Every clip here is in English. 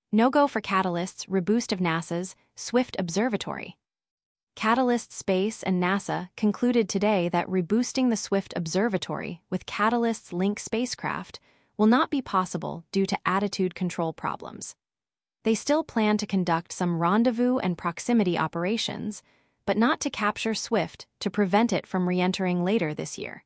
No-go for Catalyst's reboost of NASA's Swift Observatory. Catalyst Space and NASA concluded today that reboosting the Swift Observatory with Catalyst's Link spacecraft will not be possible due to attitude control problems. They still plan to conduct some rendezvous and proximity operations, but not to capture Swift to prevent it from re-entering later this year.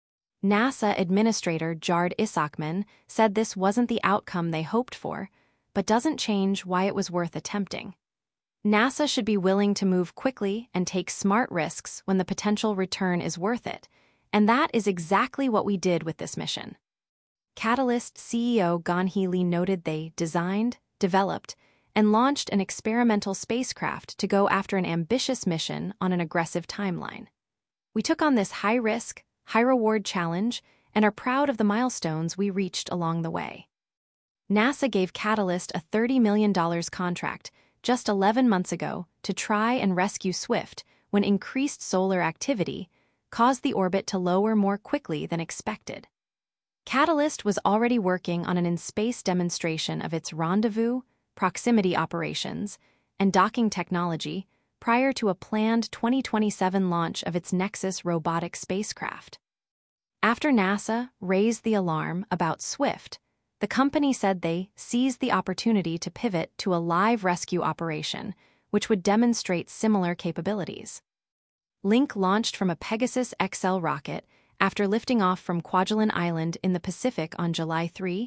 NASA Administrator Jared Isaacman said this wasn't the outcome they hoped for, but doesn't change why it was worth attempting. NASA should be willing to move quickly and take smart risks when the potential return is worth it, and that is exactly what we did with this mission. Catalyst CEO Gon Healy noted they designed, developed, and launched an experimental spacecraft to go after an ambitious mission on an aggressive timeline. We took on this high-risk, high-reward challenge and are proud of the milestones we reached along the way. NASA gave Catalyst a $30 million contract just 11 months ago to try and rescue Swift when increased solar activity caused the orbit to lower more quickly than expected. Catalyst was already working on an in-space demonstration of its rendezvous, proximity operations, and docking technology prior to a planned 2027 launch of its Nexus robotic spacecraft. After NASA raised the alarm about Swift, the company said they seized the opportunity to pivot to a live rescue operation, which would demonstrate similar capabilities. Link launched from a Pegasus XL rocket after lifting off from Kwajalein Island in the Pacific on July 3,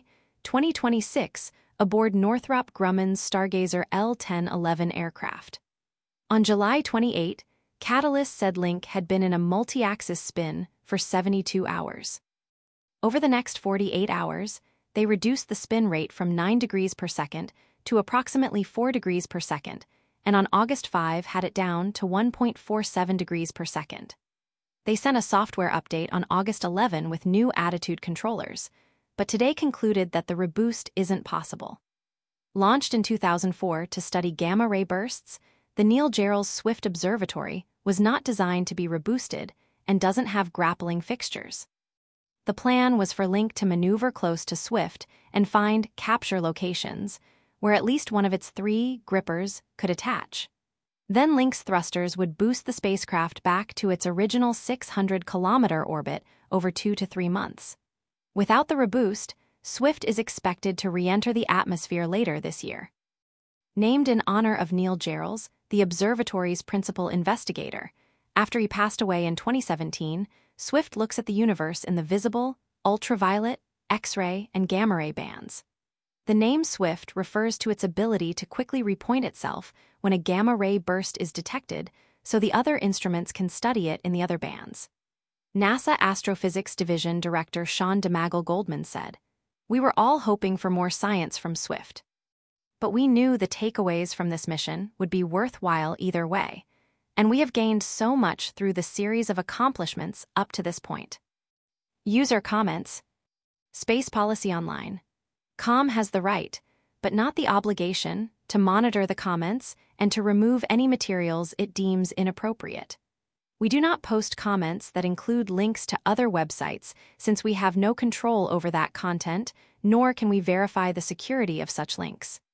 2026, aboard Northrop Grumman's Stargazer L-1011 aircraft. On July 28, Catalyst said Link had been in a multi-axis spin for 72 hours. Over the next 48 hours, they reduced the spin rate from 9 degrees per second to approximately 4 degrees per second, and on August 5 had it down to 1.47 degrees per second. They sent a software update on August 11 with new attitude controllers, but today concluded that the reboost isn't possible. Launched in 2004 to study gamma-ray bursts, the Neil Gehrels Swift Observatory was not designed to be reboosted and doesn't have grappling fixtures. The plan was for Link to maneuver close to Swift and find capture locations, where at least one of its 3 grippers could attach. Then Link's thrusters would boost the spacecraft back to its original 600-kilometer orbit over 2 to 3 months. Without the reboost, Swift is expected to re-enter the atmosphere later this year. Named in honor of Neil Gehrels, the observatory's principal investigator, after he passed away in 2017, Swift looks at the universe in the visible, ultraviolet, X-ray, and gamma-ray bands. The name Swift refers to its ability to quickly repoint itself when a gamma-ray burst is detected, so the other instruments can study it in the other bands. NASA Astrophysics Division Director Sean DeMagle-Goldman said, "We were all hoping for more science from Swift. But we knew the takeaways from this mission would be worthwhile either way, and we have gained so much through the series of accomplishments up to this point." User comments. Space Policy Online. COM has the right, but not the obligation, to monitor the comments and to remove any materials it deems inappropriate. We do not post comments that include links to other websites since we have no control over that content, nor can we verify the security of such links.